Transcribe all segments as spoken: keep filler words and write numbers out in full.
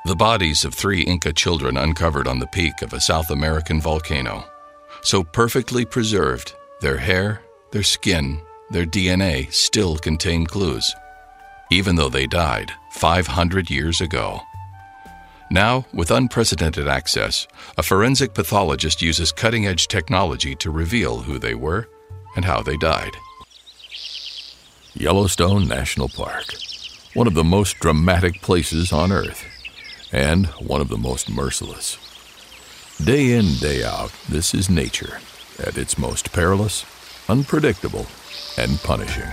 The bodies of three Inca children uncovered on the peak of a South American volcano. So perfectly preserved, their hair, their skin, their D N A still contain clues, even though they died five hundred years ago. Now, with unprecedented access, a forensic pathologist uses cutting-edge technology to reveal who they were and how they died. Yellowstone National Park, one of the most dramatic places on Earth, and one of the most merciless. Day in, day out, this is nature, at its most perilous, unpredictable, and punishing.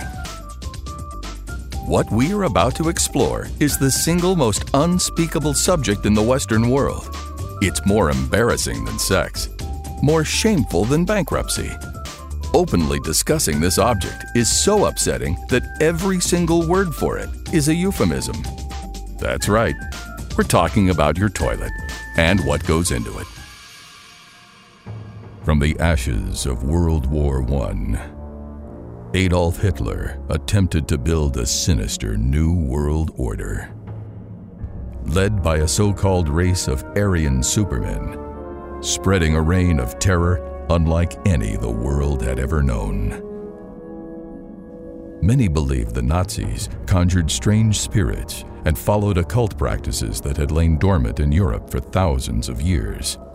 What we are about to explore is the single most unspeakable subject in the Western world. It's more embarrassing than sex, more shameful than bankruptcy. Openly discussing this object is so upsetting that every single word for it is a euphemism. That's right, we're talking about your toilet and what goes into it. From the ashes of World War One, Adolf Hitler attempted to build a sinister new world order. Led by a so-called race of Aryan supermen, spreading a reign of terror unlike any the world had ever known. Many believed the Nazis conjured strange spirits and followed occult practices that had lain dormant in Europe for thousands of years.